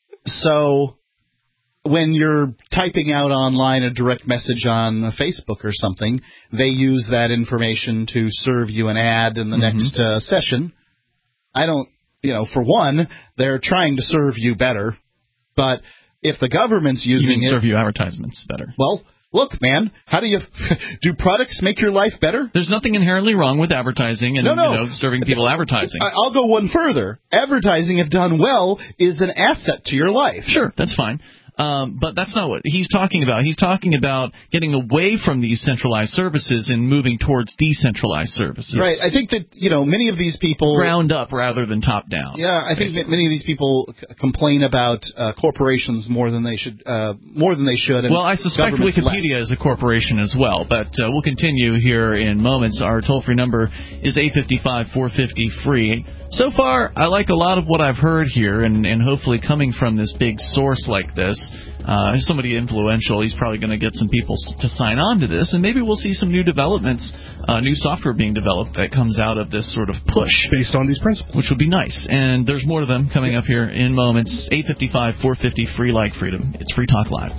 So when you're typing out online a direct message on Facebook or something, they use that information to serve you an ad in the mm-hmm. next uh, session. I don't... You know, for one, they're trying to serve you better, but if the government's using you mean it... serve you advertisements better. Well, look, man, how do you... do products make your life better? There's nothing inherently wrong with advertising and no, no. You know, serving people advertising. I'll go one further. Advertising, if done well, is an asset to your life. Sure, that's fine. Um, but that's not what he's talking about. He's talking about getting away from these centralized services and moving towards decentralized services. Right. I think that, you know, many of these people... Ground up rather than top down. Yeah, I basically. think that many of these people c- complain about uh, corporations more than they should. Uh, more than they should. And well, I suspect Wikipedia less. is a corporation as well. But uh, we'll continue here in moments. Our toll-free number is eight five five, four five zero, free. So far, I like a lot of what I've heard here, and, and hopefully coming from this big source like this, uh, somebody influential, he's probably going to get some people to sign on to this, and maybe we'll see some new developments, uh, new software being developed that comes out of this sort of push. Based on these principles. Which would be nice. And there's more of them coming up here in moments. eight five five, four five zero, free like freedom. It's Free Talk Live.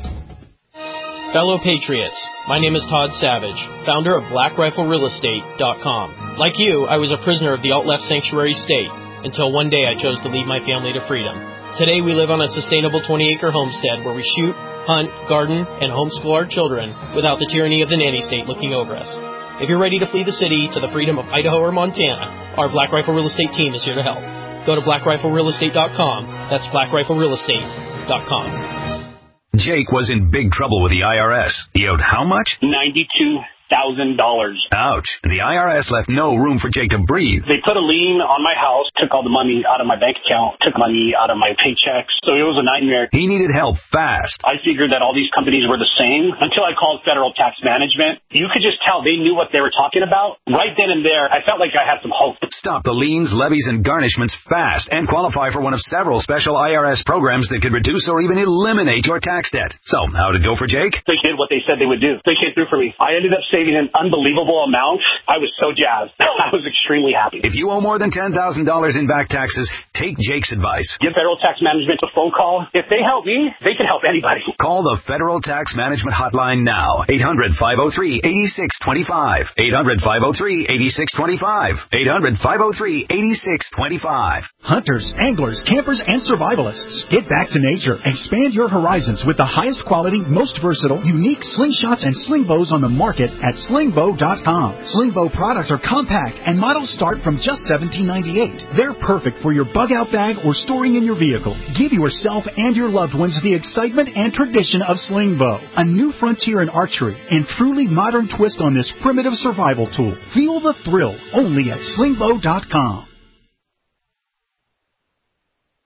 Fellow Patriots, my name is Todd Savage, founder of Black Rifle Real Estate dot com. Like you, I was a prisoner of the alt-left sanctuary state until one day I chose to lead my family to freedom. Today we live on a sustainable twenty-acre homestead where we shoot, hunt, garden, and homeschool our children without the tyranny of the nanny state looking over us. If you're ready to flee the city to the freedom of Idaho or Montana, our Black Rifle Real Estate team is here to help. Go to Black Rifle Real Estate dot com. That's Black Rifle Real Estate dot com. Jake was in big trouble with the I R S. He owed how much? ninety-two thousand dollars. Ouch. The I R S left no room for Jake to breathe. They put a lien on my house, took all the money out of my bank account, took money out of my paychecks. So it was a nightmare. He needed help fast. I figured that all these companies were the same until I called Federal Tax Management. You could just tell they knew what they were talking about. Right then and there, I felt like I had some hope. Stop the liens, levies, and garnishments fast and qualify for one of several special I R S programs that could reduce or even eliminate your tax debt. So, how'd it go for Jake? They did what they said they would do. They came through for me. I ended up saving an unbelievable amount. I was so jazzed. I was extremely happy. If you owe more than ten thousand dollars in back taxes, take Jake's advice. Give Federal Tax Management a phone call. If they help me, they can help anybody. Call the Federal Tax Management Hotline now. eight hundred, five oh three, eight six two five. eight hundred, five oh three, eight six two five. eight hundred, five oh three, eight six two five. Hunters, anglers, campers, and survivalists. Get back to nature. Expand your horizons with the highest quality, most versatile, unique slingshots and sling bows on the market at sling bow dot com. Sling bow products are compact and models start from just seventeen ninety-eight. They're perfect for your bug out bag or storing in your vehicle. Give yourself and your loved ones the excitement and tradition of sling bow, a new frontier in archery and truly modern twist on this primitive survival tool. Feel the thrill only at sling bow dot com.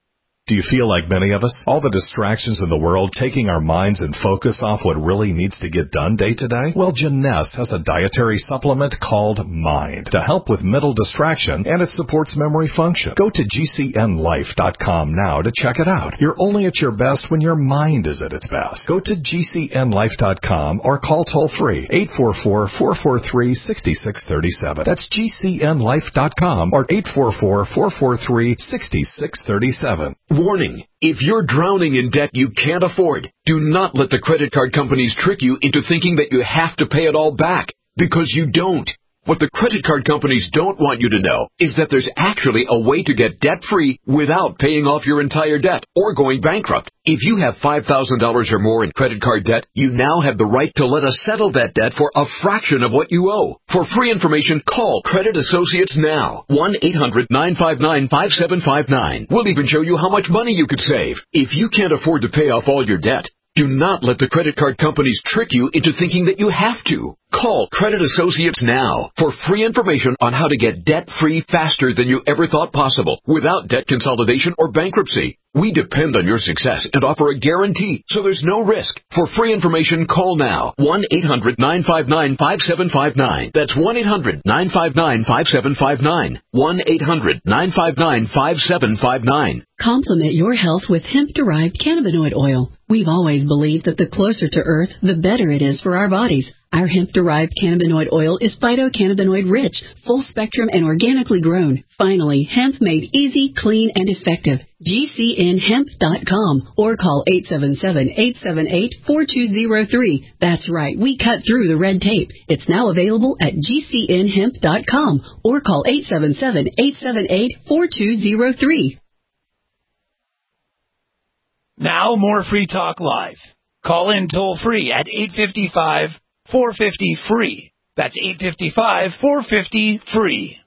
Do you feel like many of us? All the distractions in the world taking our minds and focus off what really needs to get done day to day? Well, Jeunesse has a dietary supplement called Mind to help with mental distraction, and it supports memory function. Go to G C N life dot com now to check it out. You're only at your best when your mind is at its best. Go to G C N life dot com or call toll-free eight four four, four four three, six six three seven. That's G C N life dot com or eight four four, four four three, six six three seven. Warning, if you're drowning in debt you can't afford, do not let the credit card companies trick you into thinking that you have to pay it all back, because you don't. What the credit card companies don't want you to know is that there's actually a way to get debt-free without paying off your entire debt or going bankrupt. If you have five thousand dollars or more in credit card debt, you now have the right to let us settle that debt for a fraction of what you owe. For free information, call Credit Associates now. one eight hundred, nine five nine, five seven five nine. We'll even show you how much money you could save. If you can't afford to pay off all your debt, do not let the credit card companies trick you into thinking that you have to. Call Credit Associates now for free information on how to get debt-free faster than you ever thought possible without debt consolidation or bankruptcy. We depend on your success and offer a guarantee, so there's no risk. For free information, call now. one eight hundred, nine five nine, five seven five nine. That's one eight hundred, nine five nine, five seven five nine. one eight hundred, nine five nine, five seven five nine. Complement your health with hemp-derived cannabinoid oil. We've always believed that the closer to Earth, the better it is for our bodies. Our hemp-derived cannabinoid oil is phytocannabinoid-rich, full-spectrum, and organically grown. Finally, hemp made easy, clean, and effective. G C N hemp dot com or call eight seven seven, eight seven eight, four two zero three. That's right, we cut through the red tape. It's now available at G C N hemp dot com or call eight seven seven, eight seven eight, four two zero three. Now more Free Talk Live. Call in toll-free at eight five five, four five zero, free. That's eight five five, four five zero, free.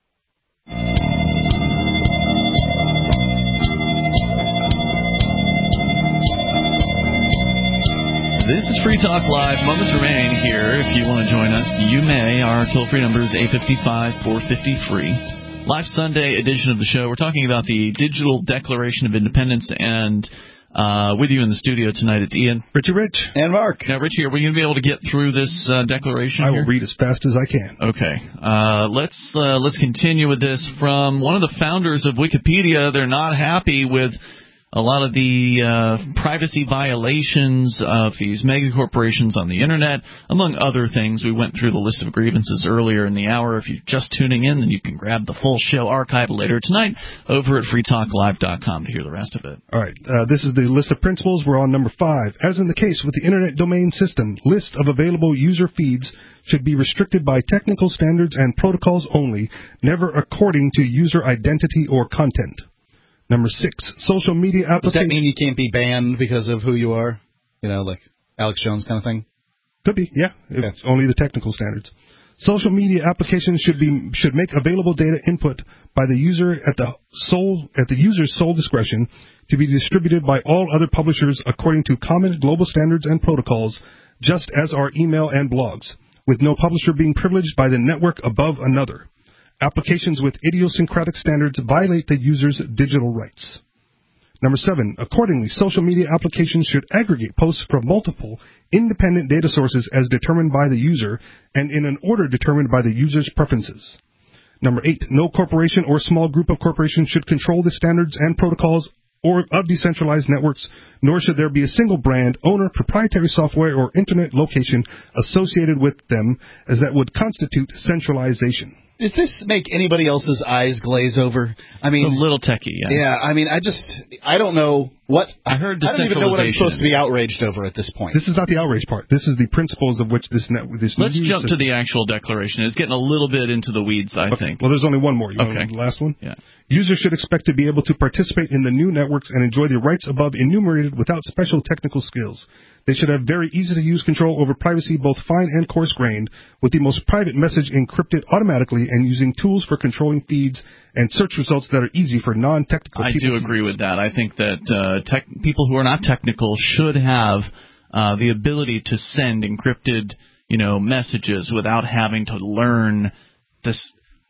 This is Free Talk Live. Moments remain here. If you want to join us, you may. Our toll-free number is eight five five, four five zero, free. Live Sunday edition of the show. We're talking about the Digital Declaration of Independence, and uh, with you in the studio tonight, it's Ian. Richie Rich. And Mark. Now, Richie, are we going to be able to get through this uh, declaration I here? will read as fast as I can. Okay. Uh, let's uh, let's continue with this from one of the founders of Wikipedia. They're not happy with a lot of the uh, privacy violations of these mega corporations on the Internet, among other things. We went through the list of grievances earlier in the hour. If you're just tuning in, then you can grab the full show archive later tonight over at free talk live dot com to hear the rest of it. All right. Uh, this is the list of principles. We're on number five. As in the case with the Internet domain system, list of available user feeds should be restricted by technical standards and protocols only, never according to user identity or content. Number six, social media applications. Does that mean you can't be banned because of who you are? You know, like Alex Jones kind of thing? Could be, yeah. Okay. It's only the technical standards. Social media applications should be should make available data input by the user at the sole at the user's sole discretion to be distributed by all other publishers according to common global standards and protocols, just as are email and blogs, with no publisher being privileged by the network above another. Applications with idiosyncratic standards violate the user's digital rights. Number seven, accordingly, social media applications should aggregate posts from multiple independent data sources as determined by the user and in an order determined by the user's preferences. Number eight, no corporation or small group of corporations should control the standards and protocols or of decentralized networks, nor should there be a single brand, owner, proprietary software, or internet location associated with them, as that would constitute centralization. Does this make anybody else's eyes glaze over? I mean, a little techie, yeah. Yeah, I mean, I just, I don't know what. I heard I don't even know what I'm supposed to be outraged over at this point. This is not the outrage part. This is the principles of which this net. This Let's jump system. to the actual declaration. It's getting a little bit into the weeds, I okay. think. Well, there's only one more. You okay. want the last one? Yeah. Users should expect to be able to participate in the new networks and enjoy the rights above enumerated without special technical skills. They should have very easy-to-use control over privacy, both fine and coarse-grained, with the most private message encrypted automatically and using tools for controlling feeds and search results that are easy for non-technical I people. I do agree with that. I think that uh, tech, people who are not technical should have uh, the ability to send encrypted, you know, messages without having to learn this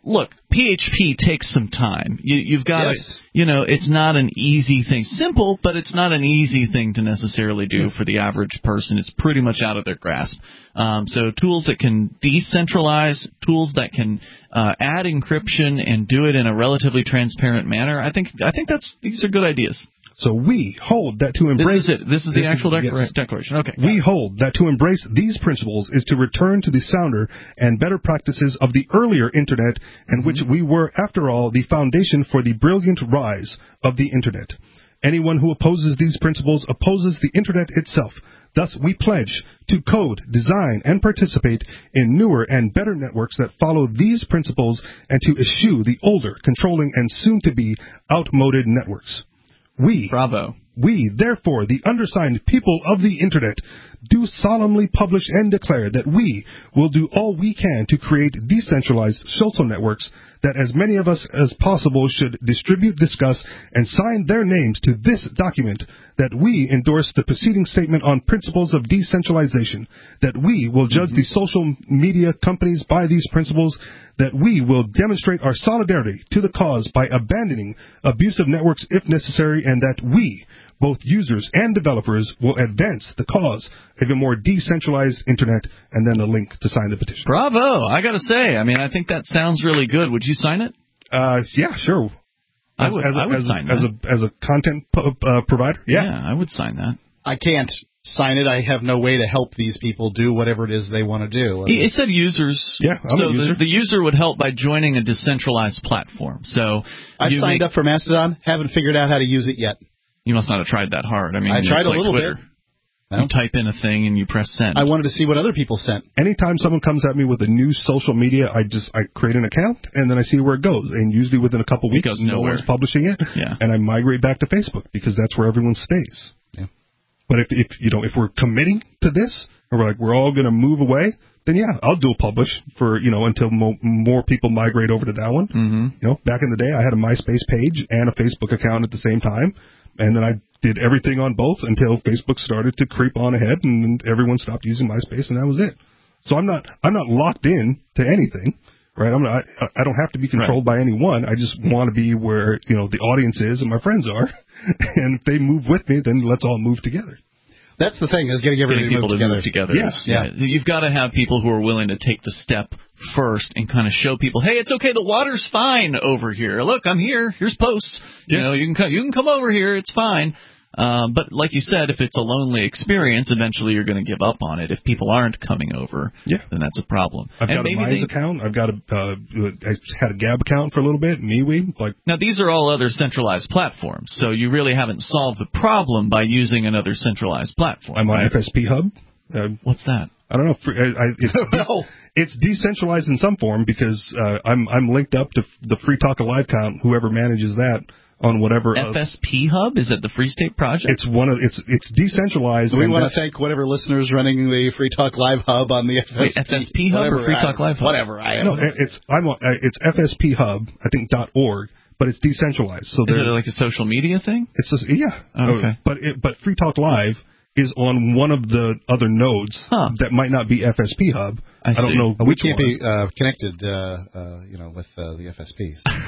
look, P H P takes some time. You, you've got yes. to, you know, it's not an easy thing. Simple, but it's not an easy thing to necessarily do for the average person. It's pretty much out of their grasp. Um, so tools that can decentralize, tools that can uh, add encryption and do it in a relatively transparent manner. I think I think that's these are good ideas. So we hold that to embrace... This is it. This is the this actual is, declara- yes. declaration. Okay. We hold that to embrace these principles is to return to the sounder and better practices of the earlier Internet, and mm-hmm. which we were, after all, the foundation for the brilliant rise of the Internet. Anyone who opposes these principles opposes the Internet itself. Thus, we pledge to code, design, and participate in newer and better networks that follow these principles and to eschew the older, controlling, and soon-to-be outmoded networks. We, Bravo. We, therefore, the undersigned people of the Internet, do solemnly publish and declare that we will do all we can to create decentralized social networks that as many of us as possible should distribute, discuss, and sign their names to this document, that we endorse the preceding statement on principles of decentralization, that we will judge mm-hmm. the social media companies by these principles, that we will demonstrate our solidarity to the cause by abandoning abusive networks if necessary, and that we, both users and developers, will advance the cause of a more decentralized Internet, and then a link to sign the petition. Bravo! I got to say, I mean, I think that sounds really good. Would you sign it? Uh, yeah, sure. I As, would, as a, I would as sign a, that. As a, as a content uh, provider? Yeah. yeah, I would sign that. I can't sign it. I have no way to help these people do whatever it is they want to do. I mean, He, he said users. Yeah, I'm so a user. The, the user would help by joining a decentralized platform. So I signed make, up for Mastodon, haven't figured out how to use it yet. You must not have tried that hard. I mean, I tried it's a like little Twitter. bit. No. You type in a thing and you press send. I wanted to see what other people sent. Anytime someone comes at me with a new social media, I just I create an account and then I see where it goes. And usually within a couple weeks, goes no nowhere. one's publishing it, Yeah. and I migrate back to Facebook because that's where everyone stays. Yeah. But if if you know if we're committing to this, or we're like we're all going to move away, then yeah, I'll dual publish for you know until mo- more people migrate over to that one. Mm-hmm. You know, back in the day, I had a MySpace page and a Facebook account at the same time, and then I did everything on both until Facebook started to creep on ahead, and everyone stopped using MySpace, and that was it. So I'm not I'm not locked in to anything, right? I'm not, I, I don't have to be controlled right. by anyone. I just want to be where you know the audience is and my friends are, and if they move with me, then let's all move together. That's the thing, is getting everybody getting people to move to together. move together. Yeah. Is, yeah. You've got to have people who are willing to take the step first and kind of show people, hey, it's okay, the water's fine over here. Look, I'm here. Here's posts. Yeah. You know, you can come, you can come over here. It's fine. Um, but like you said, if it's a lonely experience, eventually you're going to give up on it. If people aren't coming over, yeah. then that's a problem. I've and got a Minds they, account. I've got a uh, I had a Gab account for a little bit. MeWe. Like now, these are all other centralized platforms, so you really haven't solved the problem by using another centralized platform. I'm on right? F S P Hub. Uh, What's that? I don't know. I, I, it's, no. It's decentralized in some form because uh, I'm I'm linked up to the Free Talk Alive account. Whoever manages that. On whatever F S P uh, Hub, is it the Free State Project? It's one of it's it's decentralized. We want to thank whatever listeners running the Free Talk Live Hub on the F S P. Wait, F S P Hub whatever, or Free Talk Live Hub? Whatever. I no, it's I'm on, it's F S P Hub. I think .org, but it's decentralized. So is it like a social media thing? It's just, yeah. Oh, okay. But it, but Free Talk Live is on one of the other nodes huh. that might not be F S P Hub. I, I don't see. know. We which can't one. be uh, connected, uh, uh, you know, with uh, the F S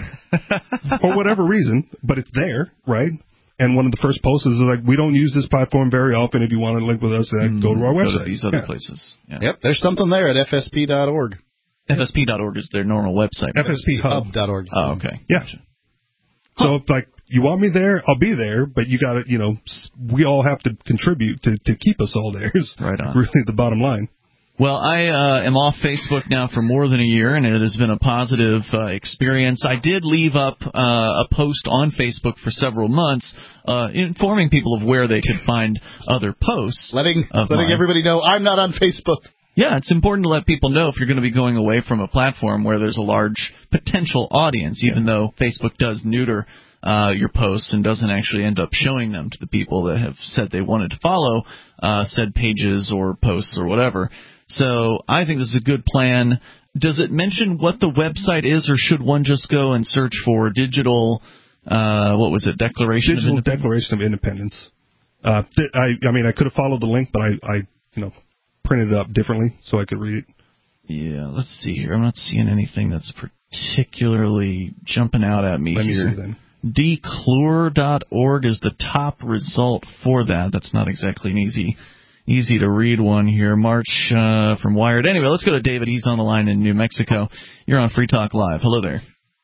Ps for whatever reason, but it's there, right? And one of the first posts is like, we don't use this platform very often. If you want to link with us, then mm, go to our website. Go to these other yeah. places. Yeah. Yep, there's something there at F S P dot org. F S P dot org is their normal website. F S P Hub dot org. Oh, okay. Yeah. Gotcha. So, huh. like, you want me there, I'll be there, but you got to, you know, we all have to contribute to, to keep us all there. Right on. Really the bottom line. Well, I uh, am off Facebook now for more than a year, and it has been a positive uh, experience. I did leave up uh, a post on Facebook for several months uh, informing people of where they could find other posts. Letting letting mine. everybody know I'm not on Facebook. Yeah, it's important to let people know if you're going to be going away from a platform where there's a large potential audience, even yeah. though Facebook does neuter uh, your posts and doesn't actually end up showing them to the people that have said they wanted to follow uh, said pages or posts or whatever. So I think this is a good plan. Does it mention what the website is, or should one just go and search for digital, uh, what was it, Declaration digital of Independence? Declaration of Independence. Uh, I, I mean, I could have followed the link, but I, I, you know, printed it up differently so I could read it. Yeah, let's see here. I'm not seeing anything that's particularly jumping out at me Let here. me see then. Declure dot org is the top result for that. That's not exactly an easy easy to read one here. March uh, from Wired. Anyway, let's go to David. He's on the line in New Mexico. You're on Free Talk Live. Hello there.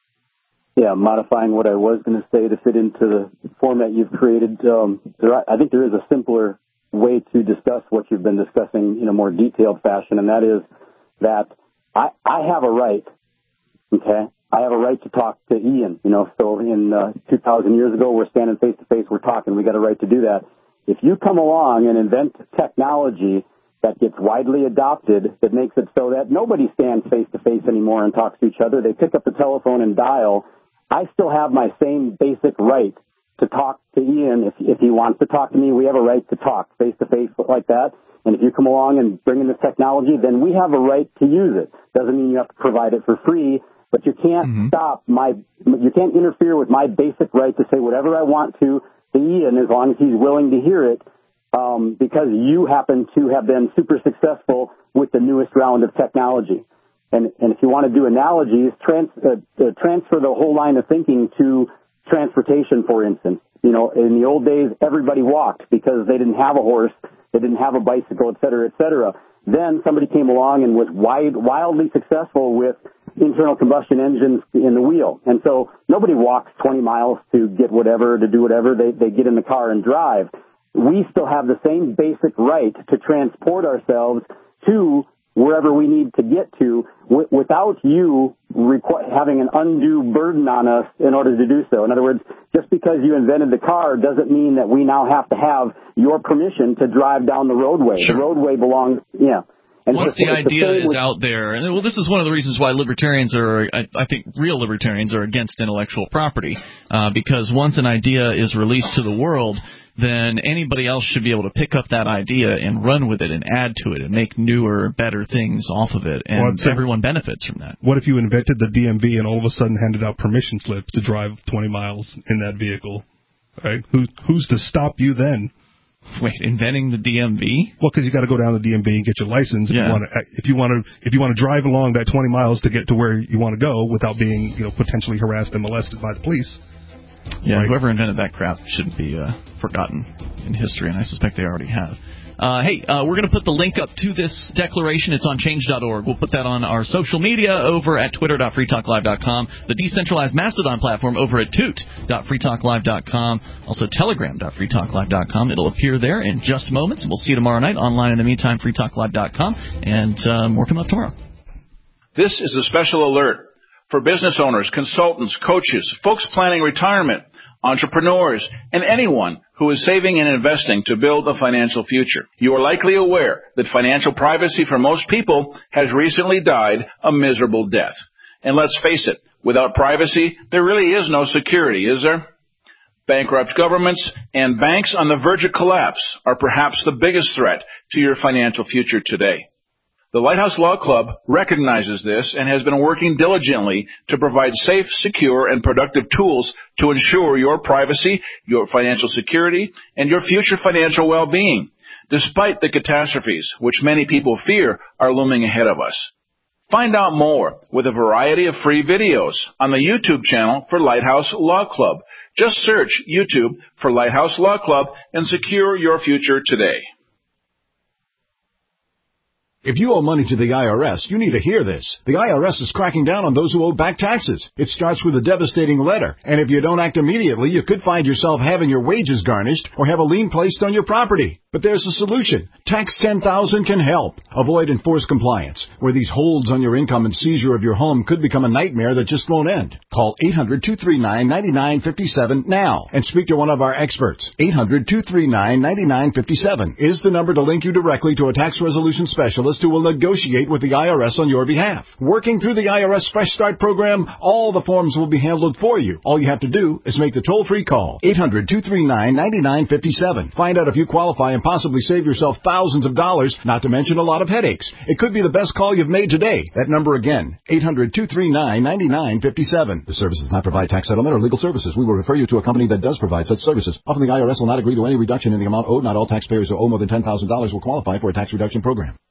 Yeah, modifying what I was going to say to fit into the format you've created. Um, there, I think there is a simpler way to discuss what you've been discussing in a more detailed fashion, and that is that I, I have a right, okay? I have a right to talk to Ian, you know, so in uh, two thousand years ago, we're standing face to face, we're talking, we got a right to do that. If you come along and invent technology that gets widely adopted that makes it so that nobody stands face to face anymore and talks to each other, they pick up the telephone and dial, I still have my same basic right to talk to Ian. If, if he wants to talk to me, we have a right to talk face to face like that. And if you come along and bring in this technology, then we have a right to use it. Doesn't mean you have to provide it for free, but you can't mm-hmm. stop my, you can't interfere with my basic right to say whatever I want to to Ian as long as he's willing to hear it, um, because you happen to have been super successful with the newest round of technology. And, and if you want to do analogies, trans, uh, uh, transfer the whole line of thinking to transportation, for instance. You know, in the old days, everybody walked because they didn't have a horse, they didn't have a bicycle, et cetera, et cetera. Then somebody came along and was wide, wildly successful with internal combustion engines in the wheel. And so nobody walks twenty miles to get whatever, to do whatever. They, they get in the car and drive. We still have the same basic right to transport ourselves to wherever we need to get to w- without you requ- having an undue burden on us in order to do so. In other words, just because you invented the car doesn't mean that we now have to have your permission to drive down the roadway. Sure. The roadway belongs, yeah. And Once the idea is with, out there, and well, this is one of the reasons why libertarians are, I, I think real libertarians are against intellectual property, uh, because once an idea is released to the world, then anybody else should be able to pick up that idea and run with it and add to it and make newer, better things off of it, and well, everyone benefits from that. What if you invented the D M V and all of a sudden handed out permission slips to drive twenty miles in that vehicle? Right? Who, who's to stop you then? Wait, inventing the D M V? Well, because you got to go down to the D M V and get your license if yeah. you want to. If you want to, if you want to drive along that twenty miles to get to where you want to go without being, you know, potentially harassed and molested by the police. Yeah, right? Whoever invented that crap shouldn't be uh, forgotten in history, and I suspect they already have. Uh, hey, uh, we're going to put the link up to this declaration. It's on change dot org. We'll put that on our social media over at twitter dot free talk live dot com, the decentralized Mastodon platform over at toot dot free talk live dot com, also telegram dot free talk live dot com. It'll appear there in just moments. We'll see you tomorrow night online. In the meantime, free talk live dot com, and uh, more coming up tomorrow. This is a special alert for business owners, consultants, coaches, folks planning retirement, entrepreneurs, and anyone who is saving and investing to build a financial future. You are likely aware that financial privacy for most people has recently died a miserable death. And let's face it, without privacy, there really is no security, is there? Bankrupt governments and banks on the verge of collapse are perhaps the biggest threat to your financial future today. The Lighthouse Law Club recognizes this and has been working diligently to provide safe, secure, and productive tools to ensure your privacy, your financial security, and your future financial well-being, despite the catastrophes which many people fear are looming ahead of us. Find out more with a variety of free videos on the YouTube channel for Lighthouse Law Club. Just search YouTube for Lighthouse Law Club and secure your future today. If you owe money to the I R S, you need to hear this. The I R S is cracking down on those who owe back taxes. It starts with a devastating letter, and if you don't act immediately, you could find yourself having your wages garnished or have a lien placed on your property. But there's a solution. Tax ten thousand can help. Avoid enforced compliance, where these holds on your income and seizure of your home could become a nightmare that just won't end. Call eight hundred, two three nine, nine nine five seven now and speak to one of our experts. eight hundred, two three nine, nine nine five seven is the number to link you directly to a tax resolution specialist who will negotiate with the I R S on your behalf. Working through the I R S Fresh Start program, all the forms will be handled for you. All you have to do is make the toll-free call. eight hundred, two three nine, nine nine five seven. Find out if you qualify and possibly save yourself thousands of dollars, not to mention a lot of headaches. It could be the best call you've made today. That number again, eight hundred, two three nine, nine nine five seven. The service does not provide tax settlement or legal services. We will refer you to a company that does provide such services. Often the I R S will not agree to any reduction in the amount owed. Not all taxpayers who owe more than ten thousand dollars will qualify for a tax reduction program.